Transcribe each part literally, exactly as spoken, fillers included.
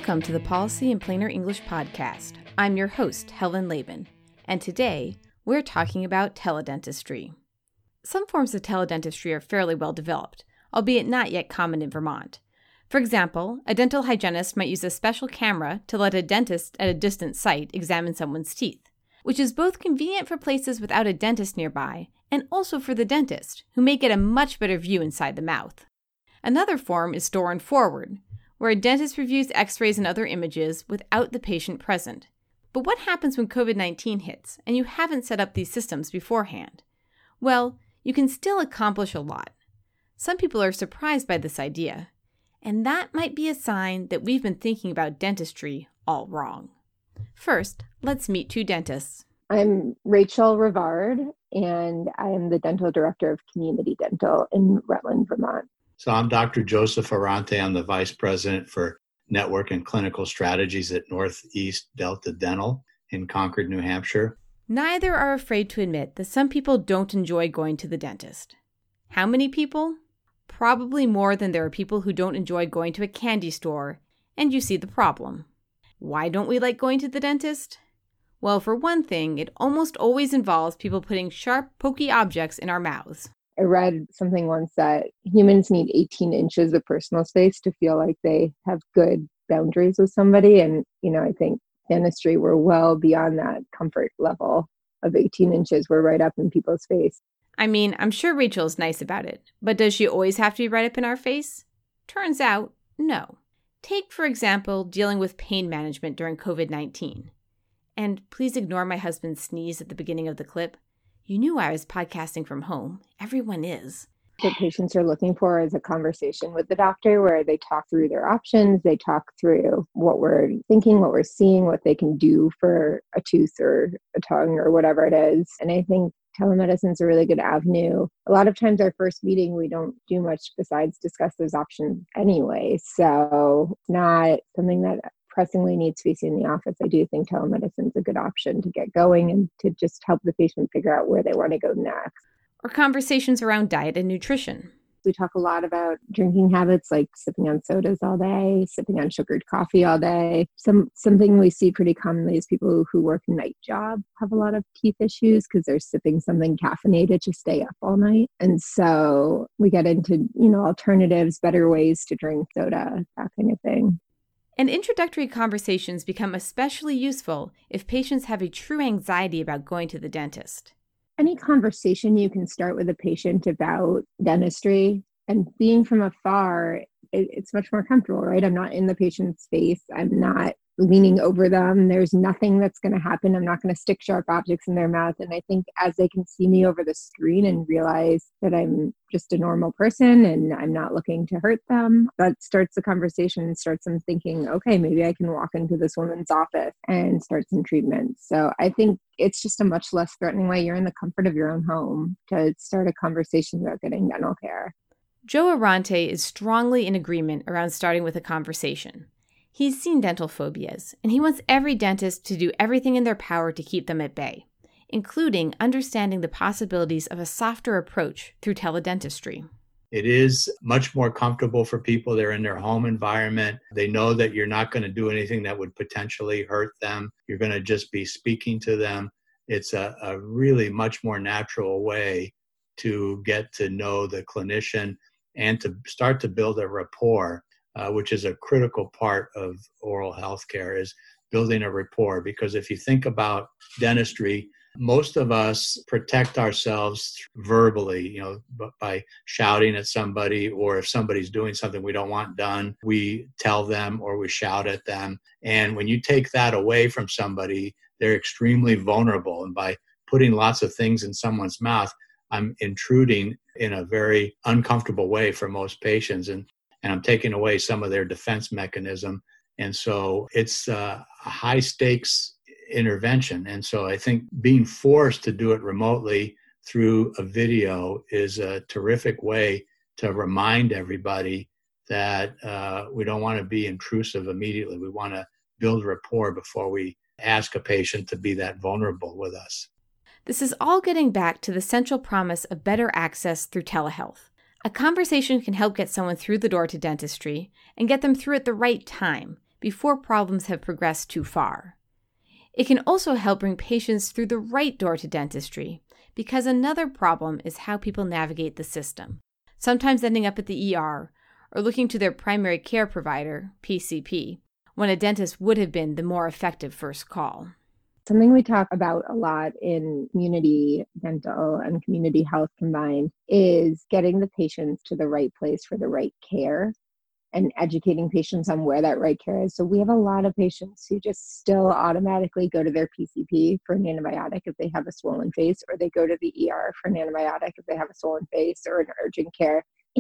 Welcome to the Policy in Plainer English podcast. I'm your host, Helen Laban, and today we're talking about teledentistry. Some forms of teledentistry are fairly well developed, albeit not yet common in Vermont. For example, a dental hygienist might use a special camera to let a dentist at a distant site examine someone's teeth, which is both convenient for places without a dentist nearby and also for the dentist, who may get a much better view inside the mouth. Another form is store and forward, where a dentist reviews x-rays and other images without the patient present. But what happens when covid nineteen hits and you haven't set up these systems beforehand? Well, you can still accomplish a lot. Some people are surprised by this idea, and that might be a sign that we've been thinking about dentistry all wrong. First, let's meet two dentists. I'm Rachel Rivard, and I am the Dental Director of Community Dental in Rutland, Vermont. So I'm Doctor Joseph Arante. I'm the Vice President for Network and Clinical Strategies at Northeast Delta Dental in Concord, New Hampshire. Neither are afraid to admit that some people don't enjoy going to the dentist. How many people? Probably more than there are people who don't enjoy going to a candy store, and you see the problem. Why don't we like going to the dentist? Well, for one thing, it almost always involves people putting sharp, pokey objects in our mouths. I read something once that humans need eighteen inches of personal space to feel like they have good boundaries with somebody. And, you know, I think dentistry, we're well beyond that comfort level of eighteen inches. We're right up in people's face. I mean, I'm sure Rachel's nice about it, but does she always have to be right up in our face? Turns out, no. Take, for example, dealing with pain management during covid nineteen. And please ignore my husband's sneeze at the beginning of the clip. You knew I was podcasting from home. Everyone is. What patients are looking for is a conversation with the doctor where they talk through their options, they talk through what we're thinking, what we're seeing, what they can do for a tooth or a tongue or whatever it is. And I think telemedicine is a really good avenue. A lot of times our first meeting, we don't do much besides discuss those options anyway. So it's not something that pressingly needs to be seen in the office. I do think telemedicine is a good option to get going and to just help the patient figure out where they want to go next. Or conversations around diet and nutrition. We talk a lot about drinking habits, like sipping on sodas all day, sipping on sugared coffee all day. Some Something we see pretty commonly is people who work a night job have a lot of teeth issues because they're sipping something caffeinated to stay up all night. And so we get into, you know, alternatives, better ways to drink soda, that kind of thing. And introductory conversations become especially useful if patients have a true anxiety about going to the dentist. Any conversation you can start with a patient about dentistry, and being from afar, it, it's much more comfortable, right? I'm not in the patient's face. I'm not leaning over them. There's nothing that's going to happen. I'm not going to stick sharp objects in their mouth. And I think as they can see me over the screen and realize that I'm just a normal person and I'm not looking to hurt them, that starts the conversation and starts them thinking, okay, maybe I can walk into this woman's office and start some treatment. So I think it's just a much less threatening way. You're in the comfort of your own home to start a conversation about getting dental care. Joe Arante is strongly in agreement around starting with a conversation. He's seen dental phobias, and he wants every dentist to do everything in their power to keep them at bay, including understanding the possibilities of a softer approach through teledentistry. It is much more comfortable for people. They're in their home environment. They know that you're not going to do anything that would potentially hurt them. You're going to just be speaking to them. It's a, a really much more natural way to get to know the clinician and to start to build a rapport. Uh, which is a critical part of oral health care, is building a rapport. Because if you think about dentistry, most of us protect ourselves verbally, you know, by shouting at somebody, or if somebody's doing something we don't want done, we tell them or we shout at them. And when you take that away from somebody, they're extremely vulnerable. And by putting lots of things in someone's mouth, I'm intruding in a very uncomfortable way for most patients. And and I'm taking away some of their defense mechanism. And so it's a high stakes intervention. And so I think being forced to do it remotely through a video is a terrific way to remind everybody that uh, we don't want to be intrusive immediately. We want to build rapport before we ask a patient to be that vulnerable with us. This is all getting back to the central promise of better access through telehealth. A conversation can help get someone through the door to dentistry and get them through at the right time, before problems have progressed too far. It can also help bring patients through the right door to dentistry, because another problem is how people navigate the system, sometimes ending up at the E R or looking to their primary care provider, P C P, when a dentist would have been the more effective first call. Something we talk about a lot in community dental and community health combined is getting the patients to the right place for the right care and educating patients on where that right care is. So we have a lot of patients who just still automatically go to their P C P for an antibiotic if they have a swollen face, or they go to the E R for an antibiotic if they have a swollen face or an urgent care.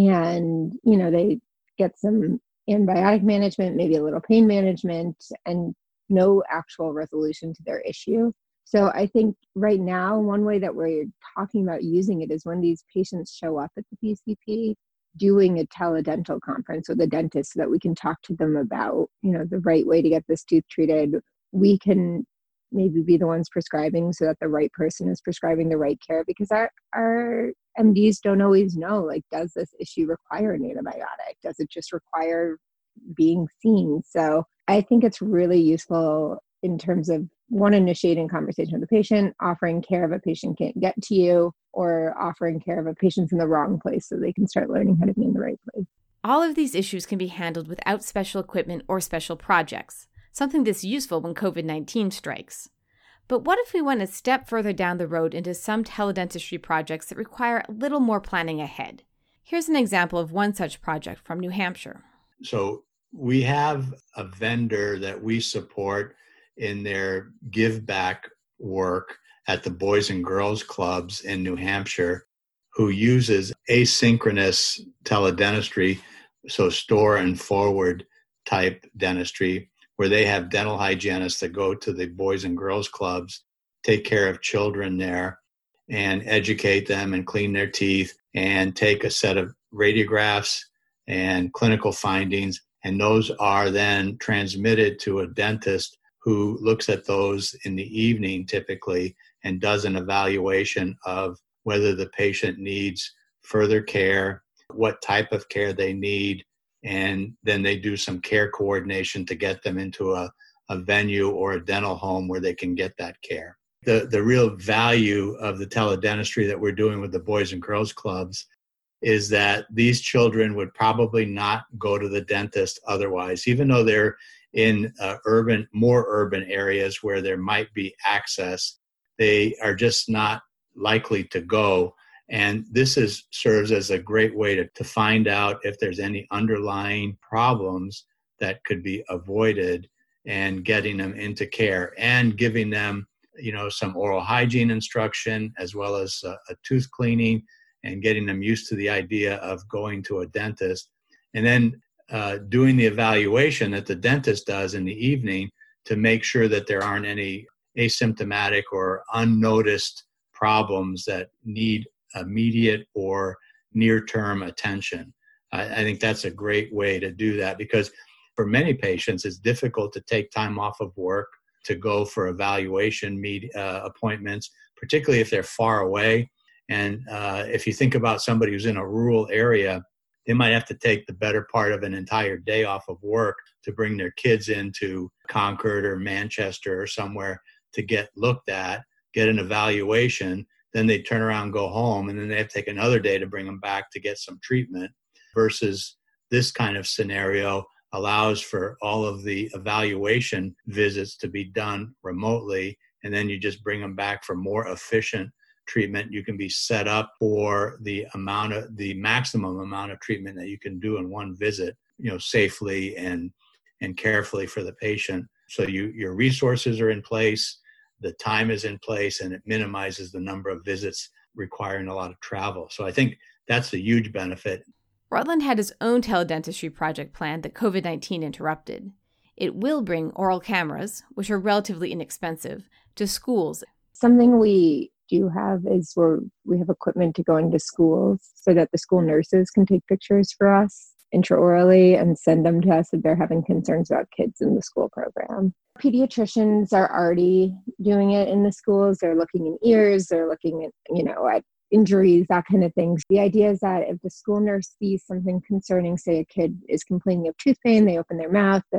And, you know, they get some antibiotic management, maybe a little pain management, and no actual resolution to their issue. So I think right now, one way that we're talking about using it is when these patients show up at the P C P, doing a teledental conference with a dentist so that we can talk to them about, you know, the right way to get this tooth treated. We can maybe be the ones prescribing so that the right person is prescribing the right care, because our, our M Ds don't always know, like, does this issue require an antibiotic? Does it just require being seen? So I think it's really useful in terms of, one, initiating conversation with the patient, offering care if a patient can't get to you, or offering care if a patient's in the wrong place so they can start learning how to be in the right place. All of these issues can be handled without special equipment or special projects, something that's useful when covid nineteen strikes. But what if we went a step further down the road into some teledentistry projects that require a little more planning ahead? Here's an example of one such project from New Hampshire. So we have a vendor that we support in their give back work at the Boys and Girls Clubs in New Hampshire, who uses asynchronous teledentistry, so store and forward type dentistry, where they have dental hygienists that go to the Boys and Girls Clubs, take care of children there, and educate them and clean their teeth, and take a set of radiographs and clinical findings. And those are then transmitted to a dentist who looks at those in the evening typically and does an evaluation of whether the patient needs further care, what type of care they need, and then they do some care coordination to get them into a, a venue or a dental home where they can get that care. The, the real value of the teledentistry that we're doing with the Boys and Girls Clubs is that these children would probably not go to the dentist otherwise, even though they're in uh, urban, more urban areas where there might be access. They are just not likely to go. And this is serves as a great way to, to find out if there's any underlying problems that could be avoided, and getting them into care and giving them, you know, some oral hygiene instruction as well as a, a tooth cleaning, and getting them used to the idea of going to a dentist. And then uh, doing the evaluation that the dentist does in the evening to make sure that there aren't any asymptomatic or unnoticed problems that need immediate or near-term attention. I, I think that's a great way to do that, because for many patients, it's difficult to take time off of work to go for evaluation meet, uh, appointments, particularly if they're far away. And uh, if you think about somebody who's in a rural area, they might have to take the better part of an entire day off of work to bring their kids into Concord or Manchester or somewhere to get looked at, get an evaluation, then they turn around and go home, and then they have to take another day to bring them back to get some treatment, versus this kind of scenario allows for all of the evaluation visits to be done remotely, and then you just bring them back for more efficient treatment. You can be set up for the amount of the maximum amount of treatment that you can do in one visit, you know, safely and and carefully for the patient. So you your resources are in place, the time is in place, and it minimizes the number of visits requiring a lot of travel. So I think that's a huge benefit. Rutland had its own teledentistry project planned that covid nineteen interrupted. It will bring oral cameras, which are relatively inexpensive, to schools. Something we do have is where we have equipment to go into schools so that the school nurses can take pictures for us intraorally and send them to us if they're having concerns about kids in the school program. Pediatricians are already doing it in the schools. They're looking in ears, they're looking at, you know, at injuries, that kind of thing. The idea is that if the school nurse sees something concerning, say a kid is complaining of tooth pain, they open their mouth, the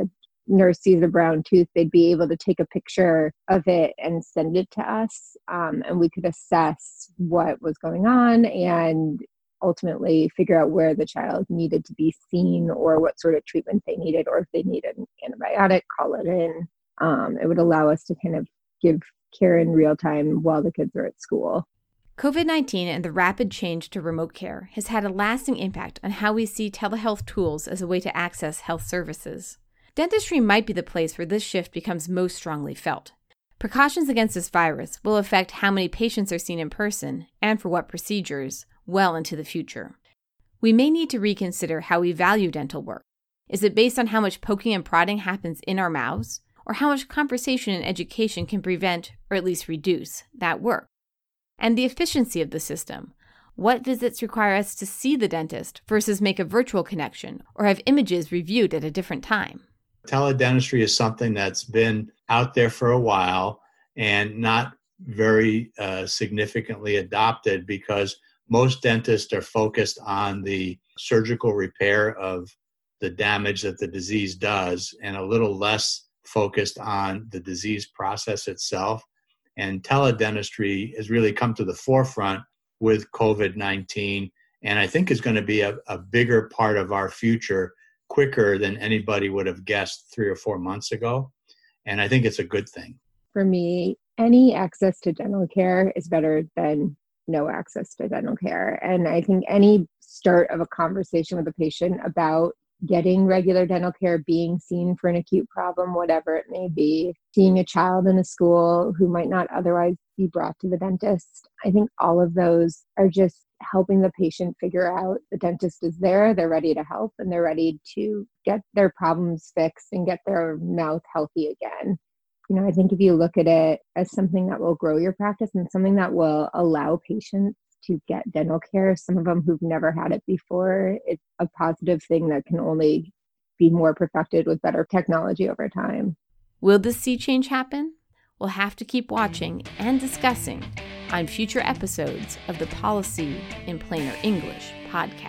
nurse sees a brown tooth, they'd be able to take a picture of it and send it to us. Um, and we could assess what was going on and ultimately figure out where the child needed to be seen or what sort of treatment they needed, or if they needed an antibiotic, call it in. Um, it would allow us to kind of give care in real time while the kids are at school. COVID nineteen and the rapid change to remote care has had a lasting impact on how we see telehealth tools as a way to access health services. Dentistry might be the place where this shift becomes most strongly felt. Precautions against this virus will affect how many patients are seen in person and for what procedures well into the future. We may need to reconsider how we value dental work. Is it based on how much poking and prodding happens in our mouths, or how much conversation and education can prevent, or at least reduce, that work? And the efficiency of the system. What visits require us to see the dentist versus make a virtual connection or have images reviewed at a different time? Teledentistry is something that's been out there for a while and not very uh, significantly adopted because most dentists are focused on the surgical repair of the damage that the disease does and a little less focused on the disease process itself. And teledentistry has really come to the forefront with COVID nineteen, and I think is going to be a, a bigger part of our future quicker than anybody would have guessed three or four months ago. And I think it's a good thing. For me, any access to dental care is better than no access to dental care. And I think any start of a conversation with a patient about getting regular dental care, being seen for an acute problem, whatever it may be, seeing a child in a school who might not otherwise be brought to the dentist. I think all of those are just helping the patient figure out the dentist is there, they're ready to help, and they're ready to get their problems fixed and get their mouth healthy again. You know, I think if you look at it as something that will grow your practice and something that will allow patients to get dental care, some of them who've never had it before, it's a positive thing that can only be more perfected with better technology over time. Will this sea change happen? We'll have to keep watching and discussing on future episodes of the Policy in Plainer English podcast.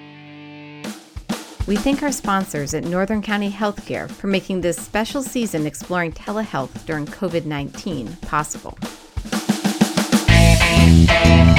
We thank our sponsors at Northern County Healthcare for making this special season exploring telehealth during COVID nineteen possible.